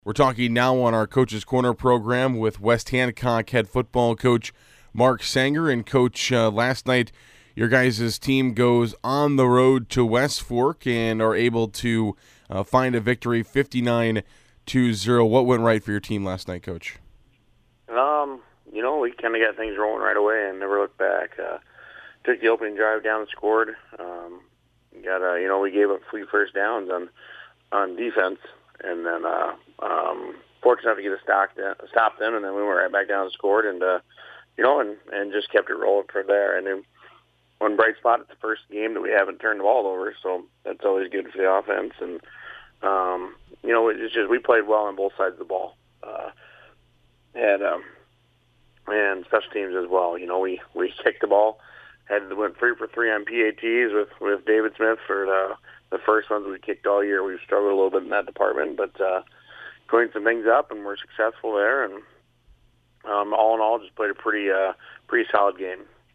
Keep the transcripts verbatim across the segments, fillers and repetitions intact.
We're talking now on our Coach's Corner program with West Hancock head football coach Mark Sanger. And, Coach, uh, last night your guys' team goes on the road to West Fork and are able to uh, find a victory fifty-nine to zero. What went right for your team last night, Coach? Um, you know, we kind of got things rolling right away and never looked back. Uh, took the opening drive down and scored. Um, got uh, you know, we gave up three first downs on on defense. And then, uh, um, fortunate enough to get a stop, stop them, and then we went right back down and scored, and uh, you know, and, and just kept it rolling from there. And then one bright spot, it's the first game that we haven't turned the ball over, so that's always good for the offense. And um, you know, it's just we played well on both sides of the ball, uh, and um, and special teams as well. You know, we we kicked the ball, had went three for three on P A Ts with with David Smith for the. The first ones we kicked all year. We've struggled a little bit in that department, but uh, cleaned some things up, and we're successful there. And um, all in all, just played a pretty uh, pretty solid game.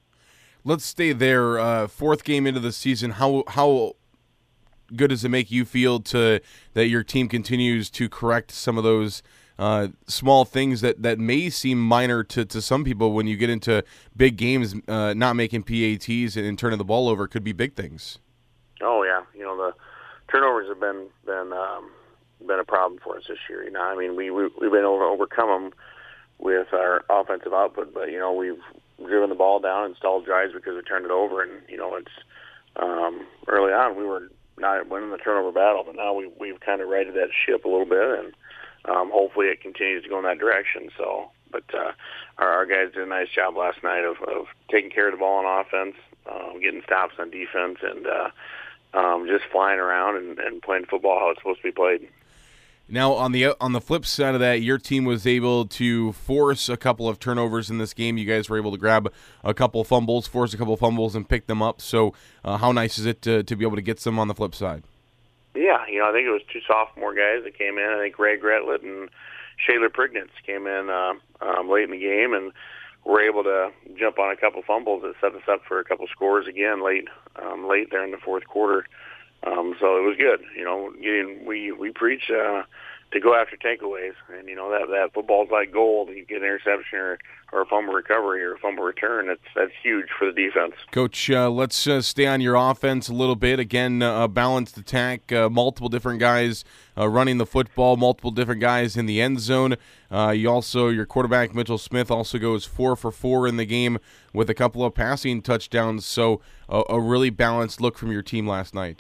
Let's stay there. Uh, fourth game into the season, how how good does it make you feel to that your team continues to correct some of those uh, small things that, that may seem minor to, to some people when you get into big games, uh, not making P A Ts and, and turning the ball over could be big things? Oh yeah, you know the turnovers have been been um, been a problem for us this year. You know, I mean we, we we've been able to overcome them with our offensive output, but you know we've driven the ball down and stalled drives because we turned it over. And you know it's um, early on we were not winning the turnover battle, but now we we've kind of righted that ship a little bit, and um, hopefully it continues to go in that direction. So, but uh, our, our guys did a nice job last night of, of taking care of the ball on offense, um, getting stops on defense, and uh, Um, just flying around and, and playing football how it's supposed to be played. Now, on the on the flip side of that, your team was able to force a couple of turnovers in this game. You guys were able to grab a couple of fumbles, force a couple of fumbles, and pick them up. So uh, how nice is it to, to be able to get some on the flip side? Yeah, you know, I think it was two sophomore guys that came in. I think Ray Gretlett and Shayla Prignitz came in uh, um, late in the game, and were able to jump on a couple fumbles that set us up for a couple scores again late um, late there in the fourth quarter. Um, so it was good. You know, getting, we we preach uh, to go after takeaways, and you know that that football's like gold. You get an interception or, or a fumble recovery or a fumble return. That's that's huge for the defense. Coach, uh, let's uh, stay on your offense a little bit. Again, uh, a balanced attack, uh, multiple different guys uh, running the football, multiple different guys in the end zone. Uh, you also, your quarterback Mitchell Smith also goes four for four in the game with a couple of passing touchdowns. So a, a really balanced look from your team last night.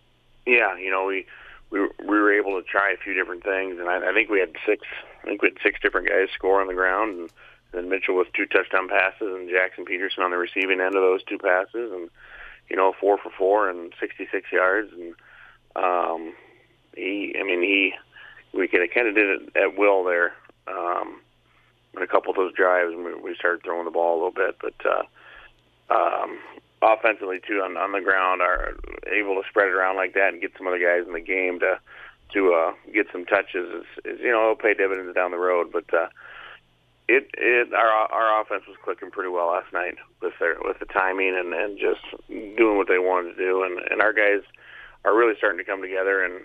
Yeah, you know we. We were, we were able to try a few different things, and I, I think we had six. I think we had six different guys score on the ground, and then Mitchell with two touchdown passes, and Jackson Peterson on the receiving end of those two passes, and you know four for four and sixty-six yards, and um, he. I mean he. We kind of did it at will there. Um, in a couple of those drives, and we, we started throwing the ball a little bit, but. Uh, um, Offensively too, on, on the ground, are able to spread it around like that and get some other guys in the game to to uh, get some touches. Is, is you know it'll pay dividends down the road. But uh, it it our our offense was clicking pretty well last night with their with the timing and, and just doing what they wanted to do. And, and our guys are really starting to come together and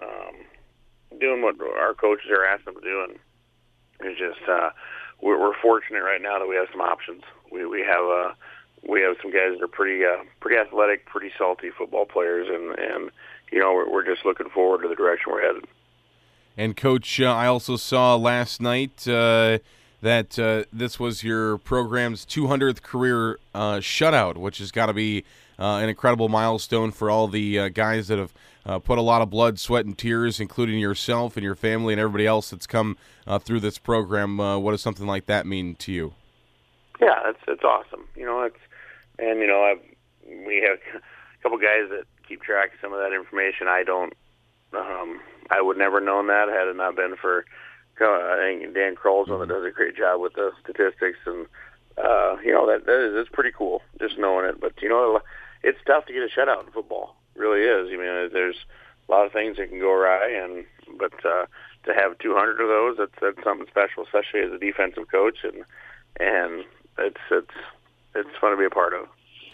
um, doing what our coaches are asking them to do. And it's just uh, we're, we're fortunate right now that we have some options. We we have a uh, We have some guys that are pretty, uh, pretty athletic, pretty salty football players, and, and you know we're, we're just looking forward to the direction we're headed. And Coach, uh, I also saw last night uh, that uh, this was your program's two hundredth career uh, shutout, which has got to be uh, an incredible milestone for all the uh, guys that have uh, put a lot of blood, sweat, and tears, including yourself and your family and everybody else that's come uh, through this program. Uh, what does something like that mean to you? Yeah, it's it's awesome. You know, it's and you know I've, we have a couple guys that keep track of some of that information. I don't. Um, I would never known that had it not been for uh, I think Dan Kroll's one that does a great job with the statistics, and uh, you know that that is it's pretty cool just knowing it. But you know, it's tough to get a shutout in football. It really is. I mean, there's a lot of things that can go awry, and but uh, to have two hundred of those, that's that's something special, especially as a defensive coach, and and it's it's it's fun to be a part of.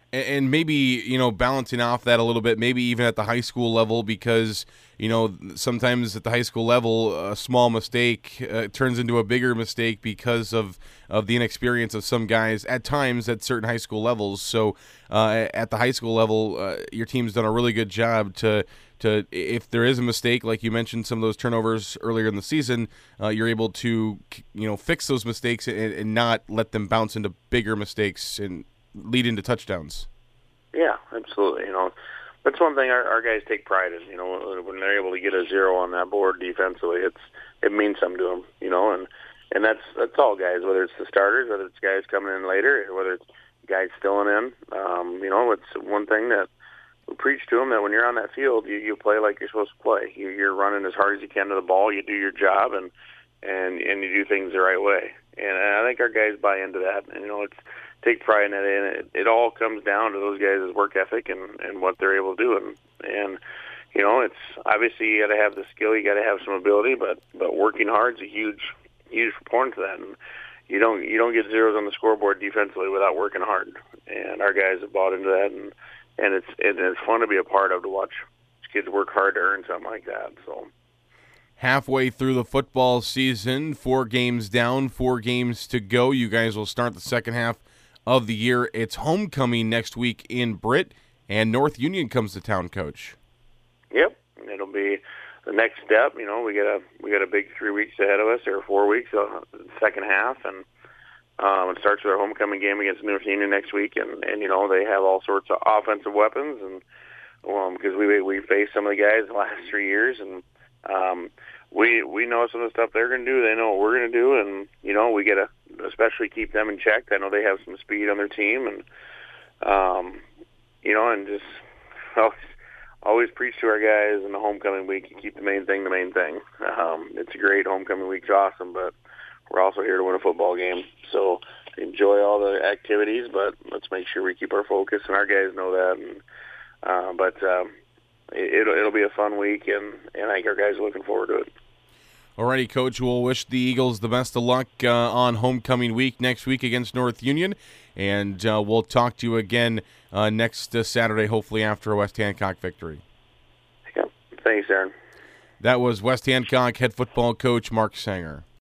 and maybe, you know, balancing off that a little bit, maybe even at the high school level, because, you know, sometimes at the high school level, a small mistake uh, turns into a bigger mistake because of, of the inexperience of some guys at times at certain high school levels. So uh, at the high school level, uh, your team's done a really good job to, to if there is a mistake, like you mentioned, some of those turnovers earlier in the season, uh, you're able to, you know, fix those mistakes and, and not let them bounce into bigger mistakes and lead into touchdowns. Yeah, absolutely. You know, that's one thing our, our guys take pride in. You know, when they're able to get a zero on that board defensively, it's it means something to them. You know, and and that's that's all guys, whether it's the starters, whether it's guys coming in later, whether it's guys filling in. Um, you know, it's one thing that we preach to them, that when you're on that field, you you play like you're supposed to play. You, you're running as hard as you can to the ball. You do your job, and and and you do things the right way. And I think our guys buy into that. And you know, it's take pride in it, and it, it all comes down to those guys' work ethic and, and what they're able to do. And, and, you know, it's obviously you got to have the skill, you got to have some ability, but, but working hard is a huge, huge proponent to that. And you don't, you don't get zeros on the scoreboard defensively without working hard. And our guys have bought into that, and, and it's, and it's fun to be a part of, to watch kids work hard to earn something like that. So. Halfway through the football season, four games down, four games to go. You guys will start the second half of the year. It's homecoming next week in Britt, and North Union comes to town, Coach. Yep, it'll be the next step. You know, we got a we got a big three weeks ahead of us, or four weeks, uh, second half, and um, it starts with our homecoming game against North Union next week. And, and you know, they have all sorts of offensive weapons, and um, because we we faced some of the guys the last three years, and um, we we know some of the stuff they're going to do. They know what we're going to do, and you know, we got to especially keep them in check. I know they have some speed on their team, and um, you know, and just always, always preach to our guys in the homecoming week. You keep the main thing the main thing. Um, it's a great homecoming week's awesome, but we're also here to win a football game. So enjoy all the activities, but let's make sure we keep our focus, and our guys know that. And uh, but um, it, it'll it'll be a fun week, and, and I think our guys are looking forward to it. Alrighty, Coach, we'll wish the Eagles the best of luck uh, on homecoming week next week against North Union, and uh, we'll talk to you again uh, next uh, Saturday, hopefully after a West Hancock victory. Yeah, thanks, Aaron. That was West Hancock head football coach Mark Sanger.